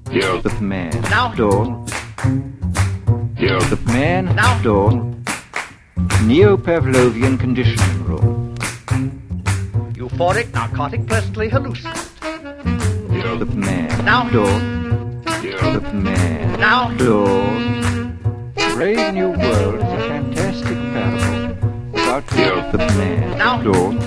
Yeah. The man. Now. Dawn. Yeah. The man. Now. Dawn. Neo-Pavlovian conditioning room. Euphoric, narcotic, pleasantly hallucinant. Yeah. The man. Now. Dawn. Yeah. The man. Now. Dawn. Brave New World is a fantastic parable about Yeah. the man. Now. Dawn.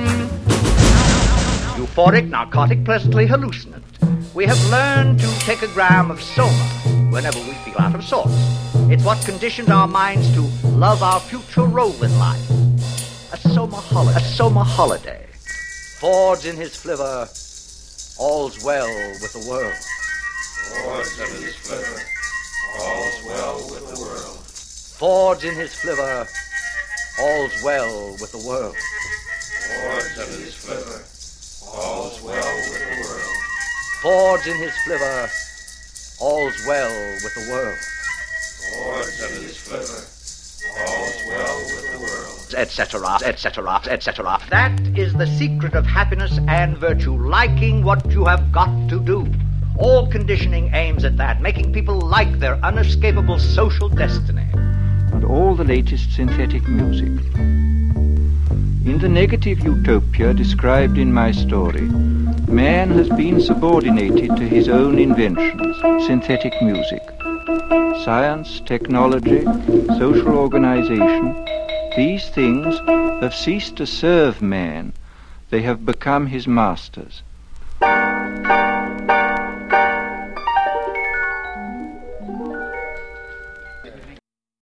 Euphoric, narcotic, pleasantly hallucinant. We have learned to take a gram of soma whenever we feel out of sorts. It's what conditions our minds to love our future role in life. A soma holiday. Fords in his flivver, all's well with the world. Fords in his flivver, all's well with the world. Fords in his flivver, all's well with the world. Fords in his flivver, all's well with the world. Fords in his flivver, all's well with the world. Fords in his flivver, all's well with the world. Etc., etc., etc. That is the secret of happiness and virtue, liking what you have got to do. All conditioning aims at that, making people like their unescapable social destiny. And all the latest synthetic music. In the negative utopia described in my story, man has been subordinated to his own inventions, synthetic music. Science, technology, social organization, these things have ceased to serve man. They have become his masters.